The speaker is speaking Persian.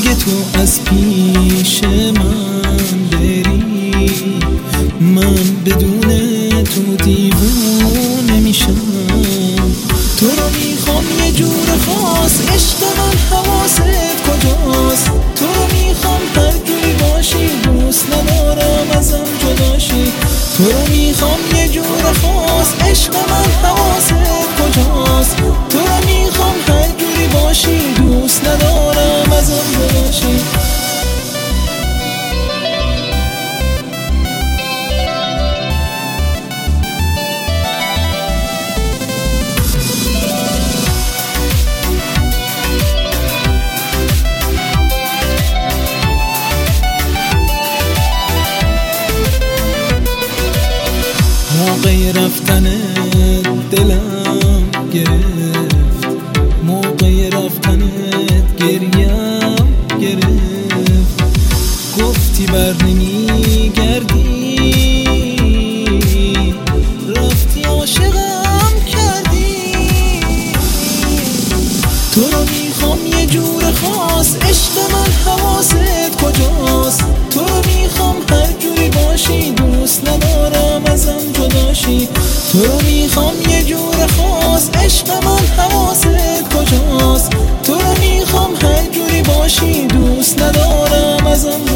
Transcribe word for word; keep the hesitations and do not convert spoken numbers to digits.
اگه تو از پیش من بری، من بدون تو دیوونه میشم. تو رو میخوام یه جور خاص، عشق من حواست کجاست؟ تو رو میخوام هر جوری باشی، دوست ندارم ازم جداشی. تو رو میخوام یه جور خاص، عشق من حواست کجاست؟ تو رو میخوام هر جوری باشی، دوست ندارم ازم جداشی. موقع رفتن دلم گرفت، موقع رفتن گریم گرفت. گفتی بر نمی گردی، رفتی عاشقم کردی. تو رو میخوام یه جور خاص، عشق من حواست کجاست؟ تو رو میخوام هر جوری باشی، دوست ندارم ازم جداشی. تو رو میخوام یه جور خاص، عشق من حواست کجاست؟ تو رو میخوام هر جوری باشی، دوست ندارم ازم